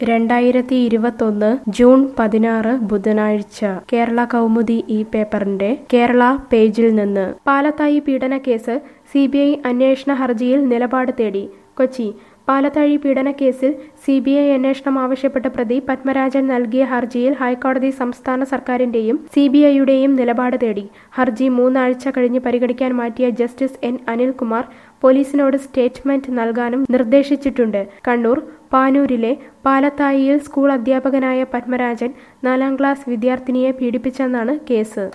2021 June 16 ബുധനാഴ്ച കേരള കൗമുദി ഈ പേപ്പറിന്റെ കേരള പേജിൽ നിന്ന് പാലത്തായി പീഡനക്കേസ് സിബിഐ അന്വേഷണ ഹർജിയിൽ നിലപാട് തേടി. കൊച്ചി പാലത്താഴി പീഡനക്കേസിൽ സിബിഐ അന്വേഷണം ആവശ്യപ്പെട്ട പ്രതി പത്മരാജൻ നൽകിയ ഹർജിയിൽ ഹൈക്കോടതി സംസ്ഥാന സർക്കാരിന്റെയും സിബിഐയുടെയും നിലപാട് തേടി. ഹർജി 3 ആഴ്ച കഴിഞ്ഞ് പരിഗണിക്കാൻ മാറ്റിയ ജസ്റ്റിസ് എൻ അനിൽകുമാർ പോലീസിനോട് സ്റ്റേറ്റ്മെന്റ് നൽകാനും നിർദ്ദേശിച്ചിട്ടുണ്ട്. കണ്ണൂർ പാനൂരിലെ പാലത്തായിയിൽ സ്കൂൾ അധ്യാപകനായ പത്മരാജൻ 4ാം ക്ലാസ് വിദ്യാർത്ഥിനിയെ പീഡിപ്പിച്ചെന്നാണ് കേസ്.